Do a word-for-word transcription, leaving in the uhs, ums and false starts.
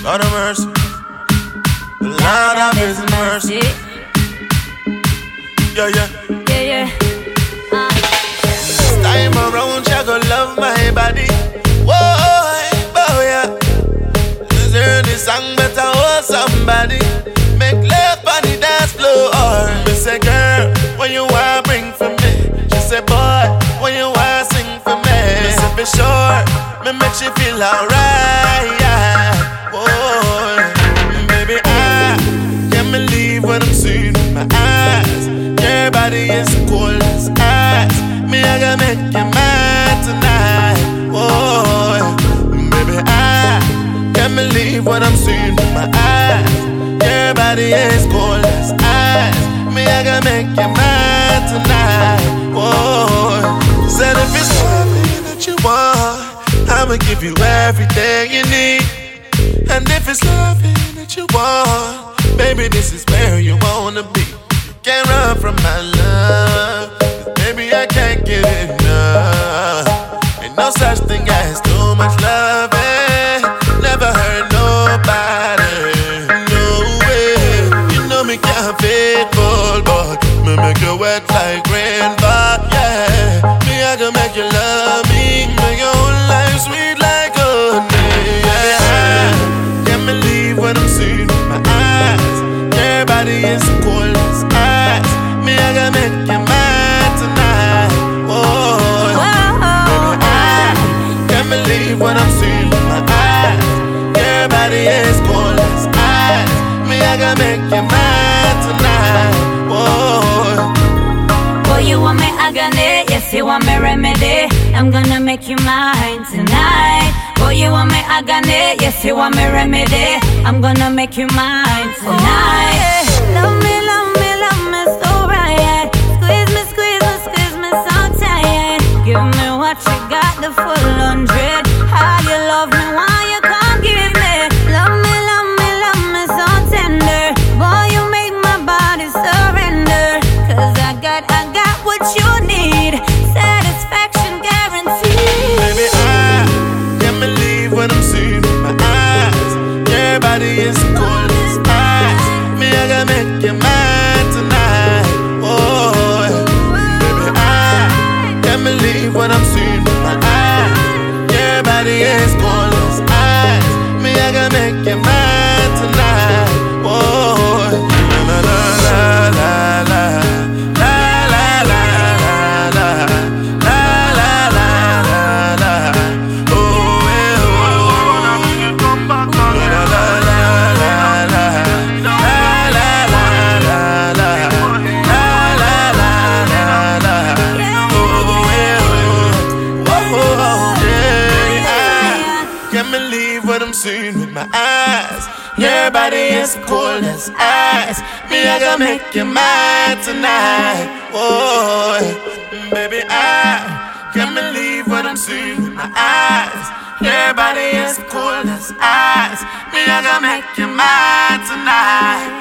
Lord of mercy, Lord of His mercy. Yeah, yeah, yeah, yeah. Uh. This time around, you gon' love my body. Whoa, boy, yeah. This early song better hold somebody. Make love on the dance floor. Me say, girl, when you want bring for me. She say, boy, when you want sing for me. Me say, for sure, me make you feel alright. Yeah. Whoa, baby, I can't believe what I'm seeing with my eyes. Your body is cold as ice. Me, I gotta make you mine tonight. Whoa, baby, I can't believe what I'm seeing with my eyes. Your body is cold as ice. Me, I gotta make you mine tonight. Whoa, said if it's something that you want, I'ma give you everything you need. And if it's loving that you want, baby, this is where you wanna be. You can't run from my love, 'cause baby, I can't get enough. Ain't no such thing as too much loving. Never hurt nobody, no way. You know me can't fake cold, but me make you wet like rain. But yeah, me I can make you love me, make your whole life sweet like honey. Yeah, I can't believe what I'm seeing with my eyes. Your body is cold as ice. Me I can make you mine tonight. Oh, baby, I can't believe what I'm seeing with my eyes. Your body is cold as ice. Me I can make you mine tonight. Oh, boy, you want me agony, yes you want me remedy. I'm gonna make you mine tonight. Boy, you want me agony, yes you want me remedy. I'm gonna make you mine tonight. Love me, love me, love me so right. Squeeze me, squeeze me, squeeze me so tight. Give me what you got, the full hundred. How you love me, why you can't give me? Love me, love me, love me so tender. Boy, you make my body surrender. 'Cause I got, I got what you need. Satisfaction guaranteed. Baby, I can't believe what I'm seeing with my eyes. Your body is cold as ice. Me, I gotta make you mine tonight. Oh, baby, I can't believe what I'm seeing with my eyes. Your body is cold as ice. Me, I gotta make you mine tonight. Oh, la la la la la. Seeing with my eyes, your body is cold as ice. Me, I gotta make you mine tonight. Oh, baby, I can't believe what I'm seeing with my eyes. Your body is cold as ice. Me, I gotta make you mine tonight.